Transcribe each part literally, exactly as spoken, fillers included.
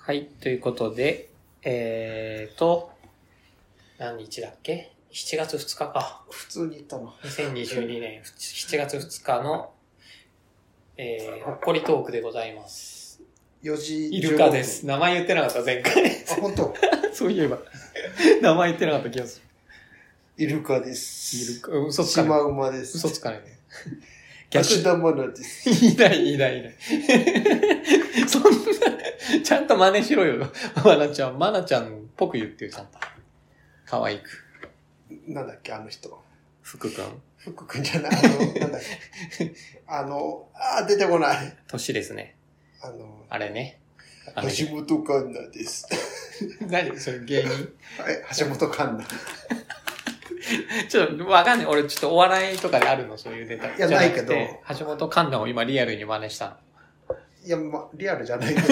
はい、ということで、えーと、何日だっけ ?しちがつふつかか。 普通に言ったの。 にせんにじゅうにねんしちがつふつかの、えー、ほっこりトークでございます。 よじイルカです。名前言ってなかった前回。 あ、本当。 そういえば。名前言ってなかった気がする。 イルカです。 イルカ、嘘つかない。 シマウマです。 嘘つかないね。 芦田愛菜です。 いないいないいない。そんな、ちゃんと真似しろよ。まなちゃん、まなちゃんっぽく言ってよ、ちゃんと。可愛く。 なんだっけ、あの人。 福くん。 福くんじゃない。あの、なんだっけ。あの、あー、出てこない。 年ですね。 あの、 あれね。 橋本環奈です。 何それ芸人え、橋本環奈。 ちょっとわかんない。俺ちょっとお笑いとかであるの、そういうネタ。 いや、ないけど。 橋本環奈を今リアルに真似したの。 いや、ま、リアルじゃないけど。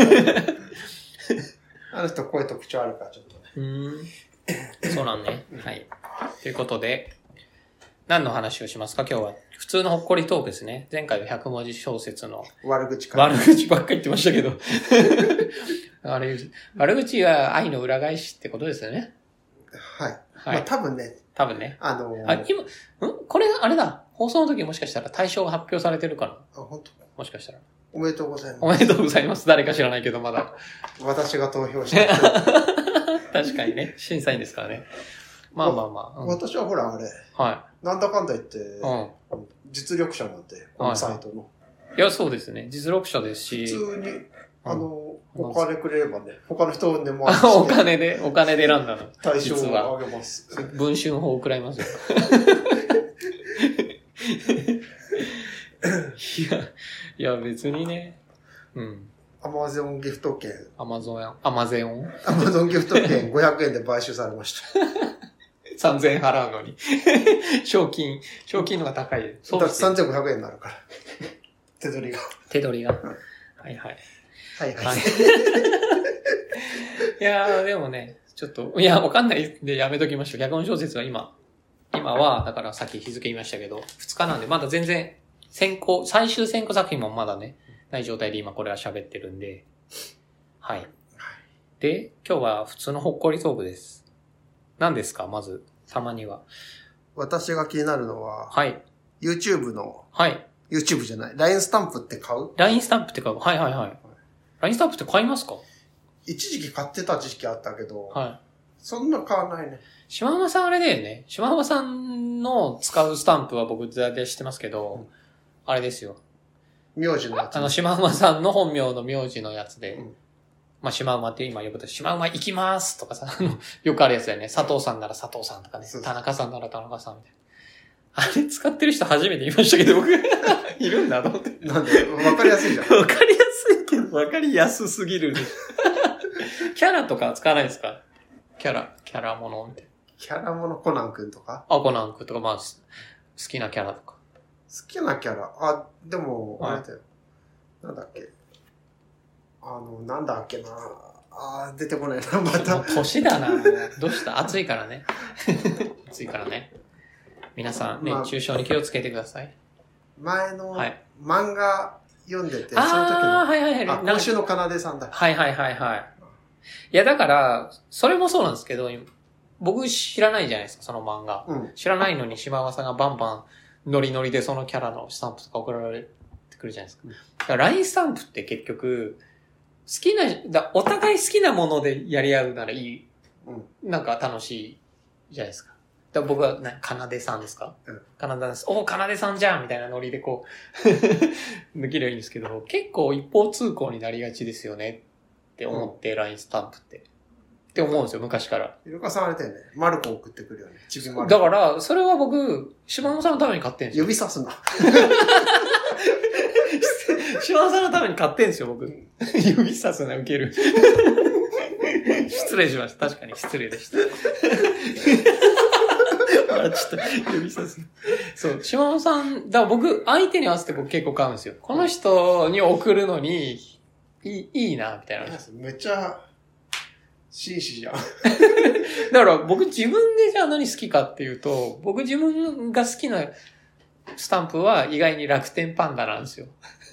あの人声特徴あるから、ちょっとね。 うーん。そうなんね。はい。ということで、何の話をしますか今日は。普通のほっこりトークですね。前回はひゃくもじ小説の悪口か。 悪口ばっかり言ってましたけど。あれ、悪口は愛の裏返しってことですよね。 はい。 はい。 まあ多分ね。 多分ね。 あのー、 あ、今、んこれ、あれだ。放送の時もしかしたら対象が発表されてるかな。 あ、本当。 もしかしたら。 おめでとうございます。 おめでとうございます。誰か知らないけど、まだ。 私が投票した。 確かにね。審査員ですからね。まあまあまあ。うん、 私はほら、あれ。 はい。 なんだかんだ言って、 うん、 実力者なんで、このサイトの。はい、 いや、そうですね。実力者ですし。 普通に、あの、うん、お金くれればね、他の人でもあお金で、お金で選んだの。 対象をあげます。 文春法を食らいますよ。いや、いや別にね。うん。 アマゾンギフト券。 アマゾンや、アマゼオンアマゾンギフト券ごひゃくえんで買収されました。 さんぜんえん払うのに。賞金、賞金のが高い。 そうだってさんぜんごひゃくえんになるから。手取りが。 手取りが。はいはい。 はいはい。 いやー、でもね、ちょっと、いや、わかんないでやめときましょう。逆音小説は今、今は、だからさっき日付言いましたけど、ふつかなんで、まだ全然、先行、最終選考作品もまだね、ない状態で今これは喋ってるんで、はい。で、今日は普通のほっこりトークです。何ですかまず、たまには。 私が気になるのは、 はい。 YouTube の、 はい。 YouTube じゃない。ライン スタンプって買うライン スタンプって買うはいはいはい。ライン スタンプって買いますか一時期買ってた時期あったけど、 はい。 そんな買わないね。 しまうまさんあれだよね。しまうまさんの使うスタンプは僕大体知ってますけど、うん、あれですよ。 名字のやつ。 あの、しまうまさんの本名の名字のやつで、うん、まあ、しまうまって今呼ぶと、しまうま行きますとかさ、よくあるやつだよね。佐藤さんなら佐藤さんとかね。田中さんなら田中さんみたいな。あれ使ってる人初めて見ましたけど、僕、いるんだと思って。 なんでわかりやすいじゃん。 わかりやすいけど、わかりやすすぎる。キャラとか使わないですかキャラ、キャラものみたいな。 キャラものコナンくんとかあ、コナンくんとか、まあ、好きなキャラとか。 好きなキャラあ、でも、あれだよ。なんだっけ。あの、なんだっけな。あ、出てこないな、また。 年だな。どうした暑いからね。暑いからね。皆さん、熱中症に気をつけてください。 前の漫画読んでて、はい、その時の、 あはいはいはい。 あ、今週のかなでさんだ。 はいはいはいはい。いやだから、それもそうなんですけど、僕知らないじゃないですか、その漫画。うん、知らないのに島川さんがバンバンノリノリでそのキャラのスタンプとか送られてくるじゃないですか。うん、だから ライン スタンプって結局、好きな、だお互い好きなものでやり合うならいい。うん、なんか楽しいじゃないですか。だから僕は、な、かなでさんですか、うん、かなでです。おー、かなでさんじゃんみたいなノリでこう、抜ければいいんですけど、結構一方通行になりがちですよねって思って、うん、ライン スタンプって。って思うんですよ、昔から。 イルカさんあれだよね。マルコ送ってくるよね。 ちびマルコ。だから、それは僕、島野さんのために買ってんですよ。 指さすな。 島野さんのために買ってんですよ、僕。指さすな、受ける。失礼しました。確かに失礼でした。あ、ちょっと、指さす。そう、島野さん、だから僕、相手に合わせて僕結構買うんですよ。この人に送るのに、いい、いいな、みたいな。 めっちゃ、紳士じゃん。 だから僕自分でじゃあ何好きかっていうと、僕自分が好きなスタンプは意外に楽天パンダなんですよ。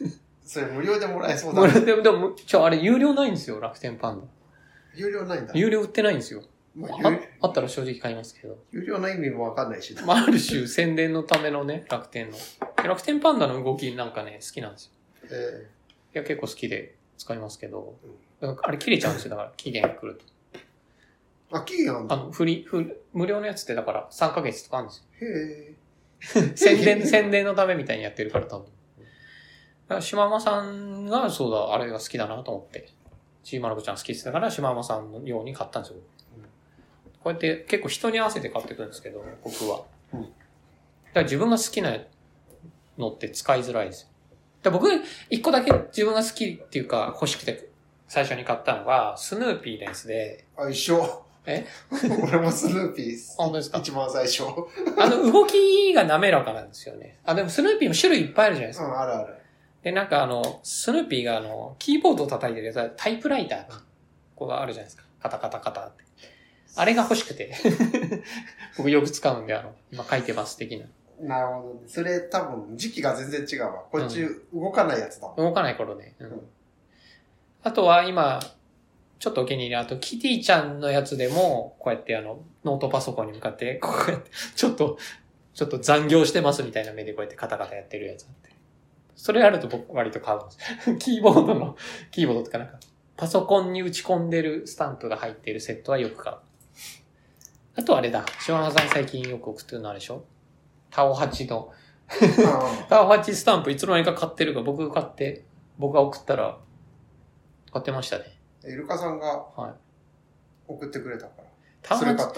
それ無料でもらえそうだね。 だね。 でも、でも、ちょ、あれ有料ないんですよ、楽天パンダ。 有料ないんだ。 有料売ってないんですよ。 まあ、 あ, あったら正直買いますけど。 有料の意味もわかんないし。 まあ、ある種宣伝のためのね、楽天の。楽天パンダの動きなんかね、好きなんですよ。えー、いや、結構好きで使いますけど、うん、あれ切れちゃうんですよ、だから期限が来ると。あ、期限あるんだ。 あの、フリ、フリ、無料のやつってだからさんかげつとかあるんですよ。 へえ。宣伝、宣伝のためみたいにやってるから多分。だから島間さんが、そうだ、あれが好きだなと思って。ちーまる子ちゃん好きって言ったから、島間さんのように買ったんですよ。うん、こうやって結構人に合わせて買ってくるんですけど、僕は。うん、だから自分が好きなのって使いづらいですよ。だ僕、一個だけ自分が好きっていうか欲しくて最初に買ったのが、スヌーピーのやつで。 あ、一緒。 え俺もスヌーピーです。 本当ですか？ 一番最初。 あの、動きが滑らかなんですよね。あ、でもスヌーピーも種類いっぱいあるじゃないですか。 うん、あるある。 で、なんかあの、スヌーピーがあの、キーボードを叩いてるやつはタイプライターが、こうあるじゃないですか。カタカタカタって。あれが欲しくて。僕よく使うんで、あの、今書いてます的な。 なるほどね。それ多分時期が全然違うわ。こっち動かないやつだもん。 動かない頃ね。うん。あとは今、ちょっとお気に入り、あとキティちゃんのやつでも、こうやってあの、ノートパソコンに向かって、こうやって、ちょっと、ちょっと残業してますみたいな目でこうやってカタカタやってるやつあって。それあると僕割と買うんです。キーボードの、キーボードとかなんか、パソコンに打ち込んでるスタンプが入っているセットはよく買う。あとあれだ、島田さん最近よく送ってるのあれでしょ？タオハチの、タオハチスタンプいつの間にか買ってるか僕が買って、僕が送ったら、買ってましたね。 イルカさんが、送ってくれたから。 タオハチ、 それ買った。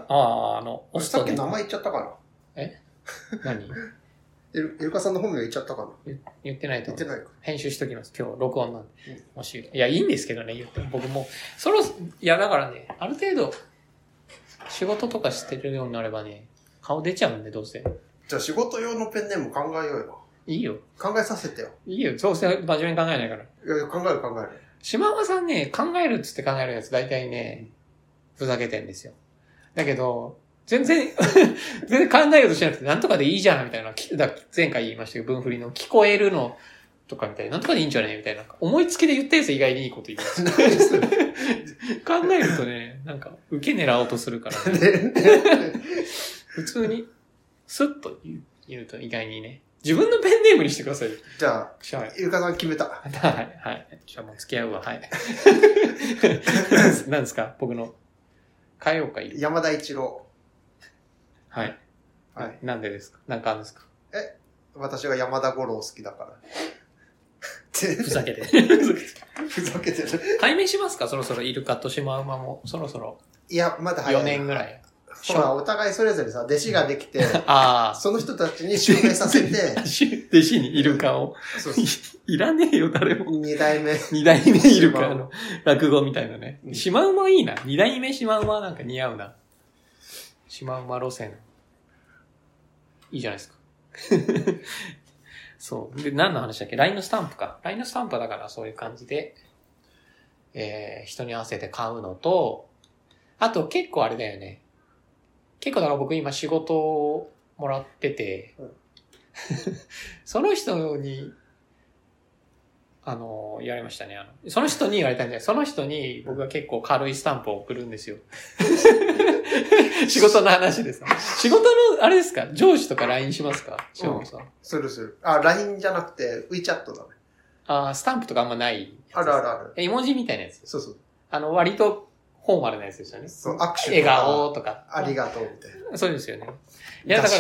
ああ、あの、 押したっけ名前言っちゃったかな？ え何イル、イルカさんの本名言っちゃったかな？ 言ってないと思う。 言ってないか。 編集しときます。今日録音なんで。うん、もし、いや、いいんですけどね、言っても。僕も、そろ、いや、だからね、ある程度、仕事とかしてるようになればね、顔出ちゃうんで、どうせ。 じゃあ仕事用のペンネーム考えようよ。 いいよ。 考えさせてよ。 いいよ。どうせ真面目に考えないから。いや、考える考える。 島間さんね、考えるっつって考えるやつ、大体ね、ふざけてんですよ。だけど、全然、全然考えようとしなくて、なんとかでいいじゃん、みたいな。前回言いましたけど、文振りの聞こえるのとかみたいな。なんとかでいいんじゃねみたいな。思いつきで言ったやつ意外にいいこと言います。考えるとね、なんか、受け狙おうとするから、ね。普通に、スッと言う、言うと意外にね。自分のペンネームにしてください。 じゃあ、イルカさん決めた。 はい、はい。じゃあもう付き合うわ、はい。何ですか僕の。変えようか、 山田一郎。 はい。はい。なんでですか？なんかあるんですか？ え、私が山田五郎好きだから。 ふざけて。 ふざけてる。 解明しますか？そろそろイルカとシマウマも、そろそろ。 いや、まだ早い。 よねんぐらい。 ほら、お互いそれぞれさ、弟子ができて、 あその人たちに襲名させて、 弟子にイルカを。そうそういらねえよ、誰も。 二代目。 二代目イルカの落語みたいなね。シマウマいいな。二代目シマウマなんか似合うな。シマウマ路線。いいじゃないですか。そう。で、何の話だっけ？ ライン のスタンプか。ライン のスタンプだからそういう感じで、えー、人に合わせて買うのと、あと結構あれだよね。結構だから僕今仕事をもらってて、うん、その人に、あの、言われましたね。あの、その人に言われたんじゃない。その人に僕が結構軽いスタンプを送るんですよ。仕事の話です。仕事の、あれですか？上司とか ライン しますか？ショーンさん。 するする。あ、ライン じゃなくて、WeChat だね。 あ、スタンプとかあんまないあるあるある。 絵文字みたいなやつ。 そうそう。 あの、割と、フォーマルなやつでしたね。 そう、握手とか。 笑顔とか。 ありがとうみたいな。 そうですよね。いや、だから、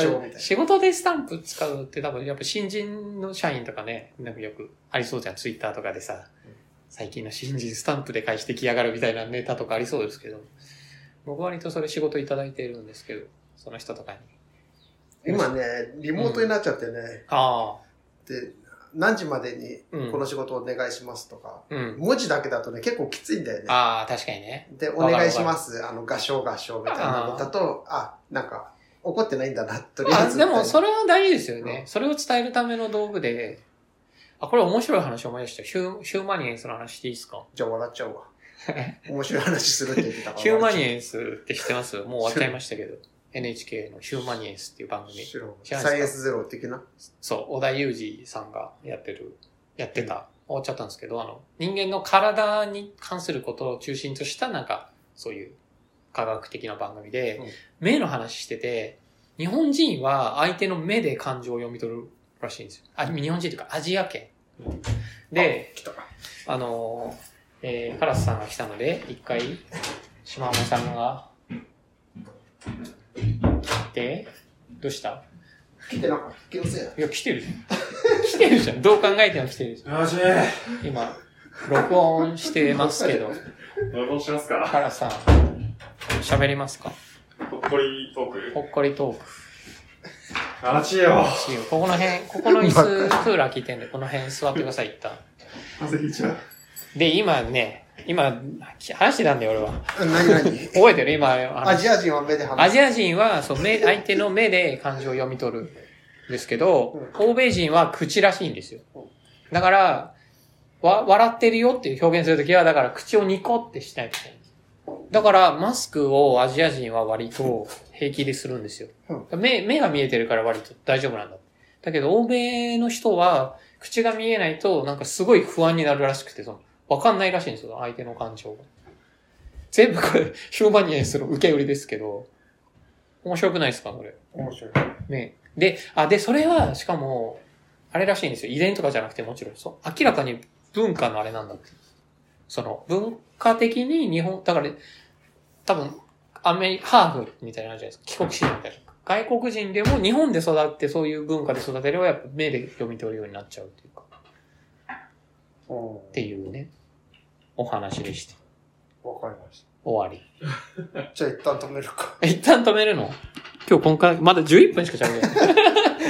仕事でスタンプ使うって多分、やっぱ新人の社員とかね、なんかよくありそうじゃん、ツイッターとかでさ、うん、最近の新人スタンプで返してきやがるみたいなネタとかありそうですけど、僕割とそれ仕事いただいているんですけど、その人とかに。 今ね、リモートになっちゃってね。うん、ああ。で、何時までにこの仕事をお願いしますとか、うん、文字だけだとね、結構きついんだよね。 ああ、確かにね。 で、お願いします、あの、合唱合唱みたいなのだと、あ、なんか、怒ってないんだな、とりあえず。 でも、それは大事ですよね、うん。それを伝えるための道具で、あ、これ面白い話思い出した。ヒュー、ヒューマニエンスの話していいですか？ じゃあ笑っちゃうわ。面白い話するって言ってたから。 ヒューマニエンスって知ってます？もう終わっちゃいましたけど。エヌエイチケー のヒューマニエンスっていう番組。 サイエンスゼロ的な？ そう、小田裕二さんがやってるやってた、終わっちゃったんですけど、あの、人間の体に関することを中心としたなんか、そういう科学的な番組で、うん、目の話してて、日本人は相手の目で感情を読み取るらしいんですよ。あ、日本人というかアジア圏。で、あ、あの、えー、カラスさんが来たので、一回、島山さんが、来て、どうした来てなかった。気のせいや。 いや、来てるじゃん。来てるじゃん。どう考えても来てるじゃん。 よし今、録音してますけど。 録音しますかカラスさん、喋りますかほっこりトークほっこりトーク。 あちよ。 ここの辺、ここの椅子、クーラー効いてんで、この辺座ってください、一旦。 風邪ひいちゃう。 で、今ね、今、話してたんだよ、俺は。 何何覚えてる今、 アジア人は目で話す。 アジア人は、そう、目、相手の目で感情を読み取るんですけど、うん、欧米人は口らしいんですよ。だから、わ、笑ってるよっていう表現するときは、だから口をニコってしないといけない。だから、マスクをアジア人は割と平気でするんですよ。うん、目、目が見えてるから割と大丈夫なんだ。だけど、欧米の人は、口が見えないと、なんかすごい不安になるらしくて、その、わかんないらしいんですよ、相手の感情が。全部これ、ヒューマニエンスの受け売りですけど、面白くないですかこれ。 面白い。 ね。で、あ、で、それは、しかも、あれらしいんですよ。遺伝とかじゃなくてもちろん、そう、明らかに文化のあれなんだって。その、文化的に日本、だから、多分、アメリカ、ハーフみたいなのあるじゃないですか。帰国子女みたいな。外国人でも日本で育ってそういう文化で育てればやっぱ目で読み取るようになっちゃうっていうか。っていうね。お話でした。 わかりました。 終わり。 じゃあ一旦止めるか。 一旦止めるの？今日今回、まだじゅういっぷんしか喋れない。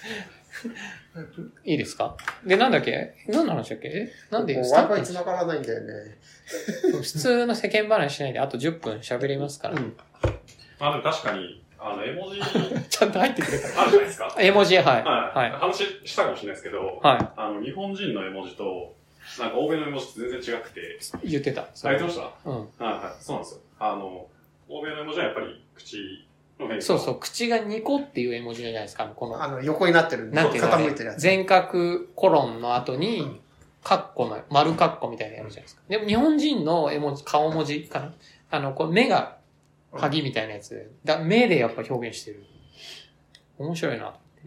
いいですか？で、なんだっけ？何の話だっけ？なんで Wi-Fi 繋がらないんだよね。 普通の世間話しないで、あとじゅっぷん喋りますから。うん、 あ、でも確かに、あの、絵文字。 ちゃんと入ってくれた。 あるじゃないですか。 絵文字、はい。 はい。はい、話したかもしれないですけど、 はい。 あの、日本人の絵文字と、なんか欧米の絵文字って全然違くて。 言ってた。あ、 言ってました？ うん。 はいはい。そうなんですよ。あの、欧米の絵文字はやっぱり口の変化。 そうそう。口がニコっていう絵文字じゃないですか。この。 あの、横になってる。 なんていうの、 傾いてるやつ。 全角コロンの後に、うん、カッコの、丸カッコみたいなやるじゃないですか。でも日本人の絵文字、顔文字かな。あの、これ目が、鍵みたいなやつで。だ目でやっぱ表現してる。面白いな。 うん。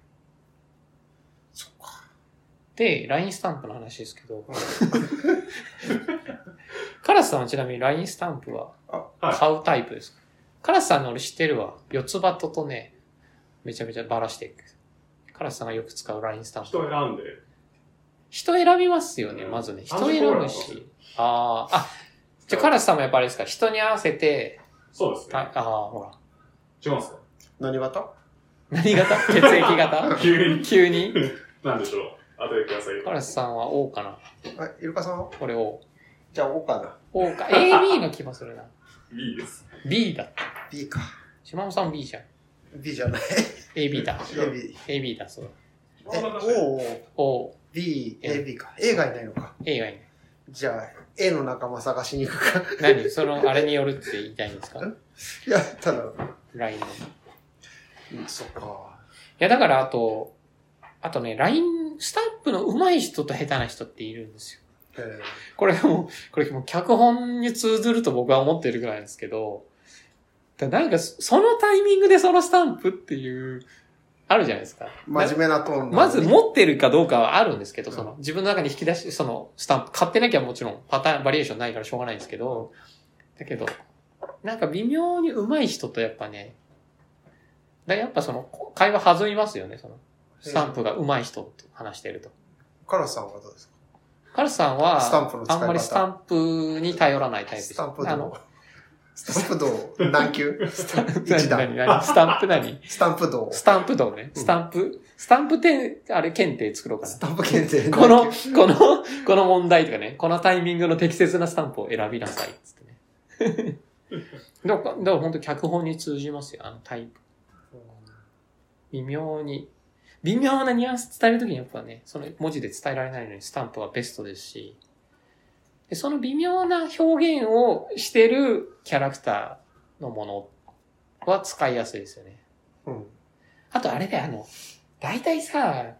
そっか。 で、ライン スタンプの話ですけど。カラスさんはちなみに ライン スタンプは買うタイプですか？カラスさんの俺知ってるわ。四つ葉ととね、めちゃめちゃバラしていく。カラスさんがよく使う ライン スタンプ。 人選んで。 人選びますよね、うん、まずね。人選ぶし。ああ、あ、じゃあカラスさんもやっぱあれですか、人に合わせて。 そうですね。 ああ、ほら。 違うんですか？ 何型？ 何型？血液型？ 急に。 急になんでしょう。当ててくださいよ。 カラスさんは O かな。 あ、イルカさんは？ これ O。 じゃあ O かな。 O か。エービー の気もするな。 B です。 B だ。 B か。 島本さん B じゃん。 B じゃない。 エービー だ。 エービー。 エービー だ、そう。 え、O、 O、 B、エービー か。A がいないのか。 A がいない。 じゃあ、A の仲間探しに行くか。 何その、あれによるって言いたいんですか？ いや、ただ、 ライン の。 うん、そっか。 いや、だからあと、あとね、ライン スタンプの上手い人と下手な人っているんですよ。これも、これも脚本に通ずると僕は思ってるぐらいなんですけど、なんか、そのタイミングでそのスタンプっていう、あるじゃないですか。 真面目なトーン、 ね。まず持ってるかどうかはあるんですけど、その、自分の中に引き出し、その、スタンプ、買ってなきゃもちろんパターン、バリエーションないからしょうがないんですけど、だけど、なんか微妙に上手い人とやっぱね、だやっぱその、会話弾みますよね、その、スタンプが上手い人と話してると。 カラスさんはどうですか？ カラスさんは、 スタンプの使い方あんまりスタンプに頼らないタイプです。 スタンプ道。スタンプ道何級？スタンプ一段。何何スタンプ何スタンプ道。 スタンプ道ね。スタンプ、うん、スタンプ点、あれ検定作ろうかな。 スタンプ検定。 この、この、この問題とかね、このタイミングの適切なスタンプを選びなさい。つってね。だから、だから本当脚本に通じますよ、あのタイプ。微妙に。微妙なニュアンス伝えるときにやっぱね、その文字で伝えられないのにスタンプはベストですし、でその微妙な表現をしてるキャラクターのものは使いやすいですよね。 うん。 あとあれであの、大体さ、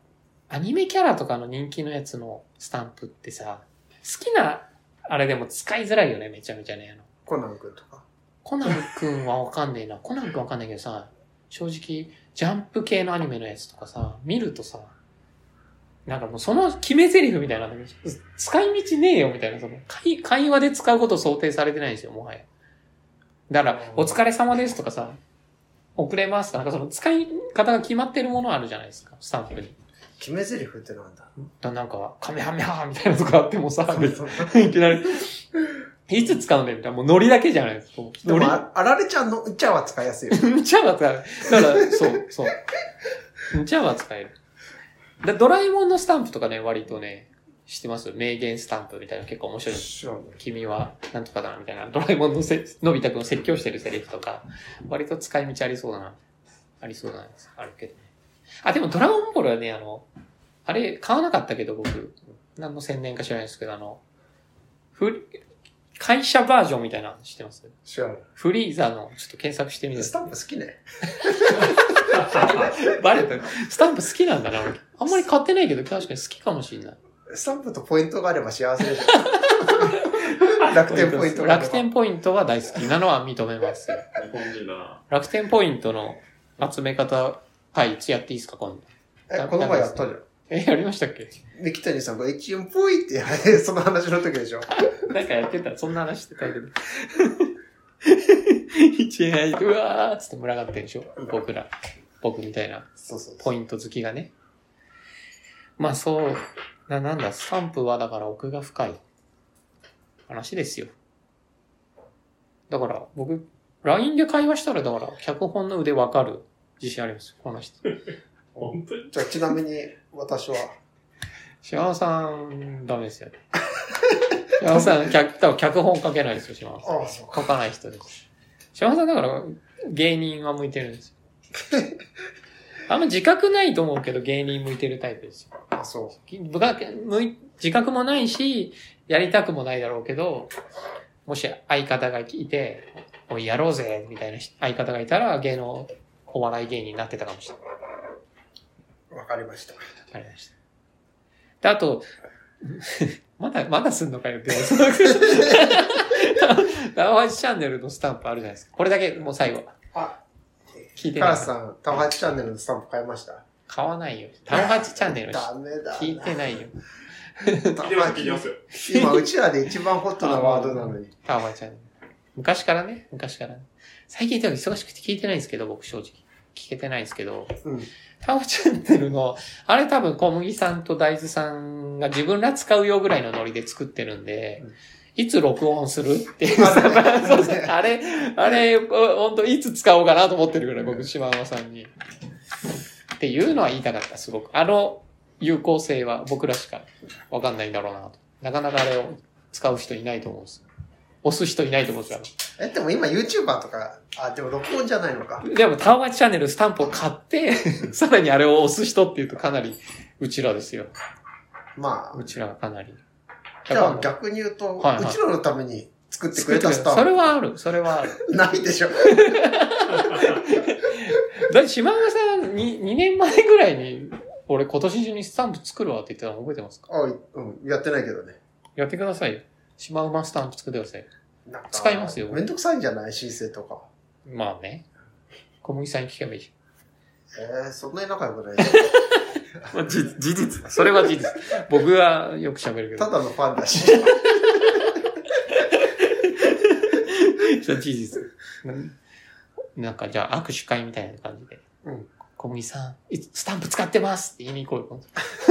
アニメキャラとかの人気のやつのスタンプってさ、好きな、あれでも使いづらいよね、めちゃめちゃね。あのコナン君とか。 コナン君はわかんねえな。コナン君わかんないけどさ、正直、ジャンプ系のアニメのやつとかさ、見るとさ、なんかもうその決め台詞みたいなんだけど、使い道ねえよみたいな、その会、会話で使うこと想定されてないんですよ、もはや。だから、お疲れ様ですとかさ、遅れますとか、なんかその使い方が決まってるものあるじゃないですか、スタンプに。 決め台詞ってなんだだなんか、カメハメハみたいなとかあってもさ、いきなり、いつ使うんだよみたいな、もうノリだけじゃないですか。 でも、あられちゃんのうちゃは使いやすいよ。 うちゃは使える。だから、そう、そう。うちゃは使える。だドラえもんのスタンプとかね、割とね、知ってます名言スタンプみたいな結構面白い。君はなんとかだなみたいな。ドラえもんのせのび太くんを説教してるセリフとか、割と使い道ありそうだな。ありそうだな。あるけどね。あ、でもドラゴンボールはね、あの、あれ買わなかったけど僕、何の宣伝か知らないですけど、あの、フ会社バージョンみたいなの知ってます？ 知らない。 フリーザの、ちょっと検索してみて。 スタンプ好きね。 バレた。スタンプ好きなんだな、俺。あんまり買ってないけど、確かに好きかもしれない。 スタンプとポイントがあれば幸せでしょ。楽天ポイントが。楽天ポイントは大好きなのは認めますよ。 日本人だな。 楽天ポイントの集め方、はい、いつやっていいですか、今度。 え、この前やったじゃん。 え、やりましたっけ？ 三木谷さんがいちえんぽいって、その話の時でしょ。 なんかやってた、そんな話してたけど。いちえん入って、うわーっつって群がってるでしょ、僕ら。僕みたいな。 そうそうそう。 ポイント好きがね。まあそう、な、なんだ、スタンプはだから奥が深い話ですよ。だから僕、ライン で会話したらだから脚本の腕わかる自信あります。この人。 本当に？ じゃあちなみに私は。 島尾さん、ダメですよね。島尾さん、脚、多分脚本書けないですよ、島尾さん。 ああ、そうか。 書かない人です。島尾さんだから芸人は向いてるんですよ。あんま自覚ないと思うけど芸人向いてるタイプですよ。 あ、そう。 部が向い自覚もないし、やりたくもないだろうけど、もし相方がいて、おいやろうぜ、みたいな相方がいたら芸能、お笑い芸人になってたかもしれない。 わかりました。わかりました。で、あと、まだ、まだすんのかよって言われて。タワーチャンネルのスタンプあるじゃないですか。これだけ、もう最後。 あ、 聞いてない。 母さん、タワーチャンネルのスタンプ買いました？ 買わないよ。タワーチャンネル。 ダメだ。 聞いてないよ。 聞いてます、聞いてますよ。 今、うちらで一番ホットなワードなのに。 タワーチャンネル。昔からね、昔からね。最近でも忙しくて聞いてないんですけど、僕正直。聞けてないんですけど。 うん。 タワーチャンネルの、あれ多分小麦さんと大豆さんが自分ら使うよぐらいのノリで作ってるんで、うん、いつ録音するっていうさ、あれ、あれ、ほんといつ使おうかなと思ってるぐらい僕、島山さんに。っていうのは言いたかった、すごく。あの有効性は僕らしかわかんないんだろうなと。なかなかあれを使う人いないと思うんです。押す人いないと思うんですよ。え、でも今 YouTuber とか、あ、でも録音じゃないのか。 でもタワーチャンネルスタンプを買って、さらにあれを押す人っていうとかなり、うちらですよ。 まあ。 うちらがかなり。 じゃあ逆に言うと、はいはい、うちらのために作ってくれたスタンプ。 それはある、それはある。 ないでしょ。 だって島村さんに、にねんまえぐらいに、俺今年中にスタンプ作るわって言ってたの覚えてますか？ あ、うん、やってないけどね。 やってくださいよ。島馬スタンプ作ってください。使いますよ。 めんどくさいんじゃない？申請とか。 まあね。小麦さんに聞けばいいじゃん。えー、そんなに仲良くないじ事実。それは事実。僕はよく喋るけど。 ただのファンだし。 それは事実。なんかじゃあ握手会みたいな感じで。 うん。 小麦さん、スタンプ使ってますって言いに行こうよ。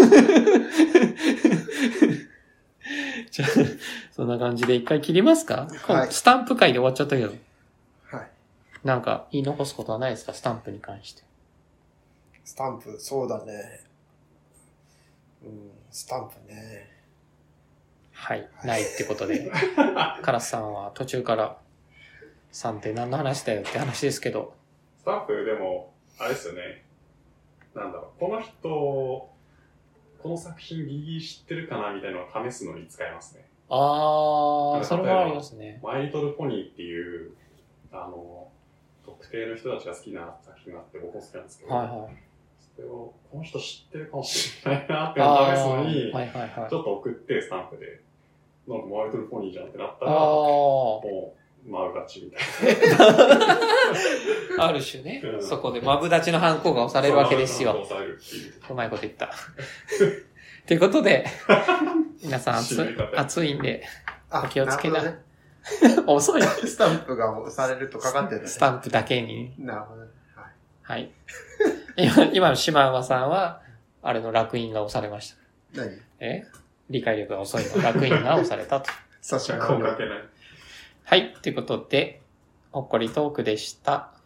じゃあ、そんな感じで一回切りますか？はい。スタンプ会で終わっちゃったけど。 はい。 なんか言い残すことはないですか？スタンプに関して。 スタンプ、そうだね。うん、スタンプね。 はい。ないってことで。カラスさんは途中からさんって何の話だよって話ですけど。 スタンプでも、あれですよね。なんだろう。この人、この作品ギリギリ知ってるかなみたいなのを試すのに使えますね。 あー、それもありますね。 マイリトルポニーっていう、あの、特定の人たちが好きな作品があって僕も好きなんですけど、 はいはい、 それを、この人知ってるかもしれないなって試すのに、 はいはいはい、 ちょっと送ってスタンプで、なんかマイトルフォニーじゃんってなったら、もう、マブダチみたいな。 ある種ね、うん、そこでマブダチのハンコが押されるわけですよ。 押されるっていう。 うまいこと言った。ということで、皆さん暑い、暑いんで、お気をつけな。ね、遅い。 スタンプが押されるとかかってる、ね、 スタンプだけに。 なるほど、ね。 はい。はい。今、今の島馬さんは、あれの烙印が押されました。 何え理解力が遅いの烙印が押されたと。 そうしよう。 書けない。 はい。ということで、ほっこりトークでした。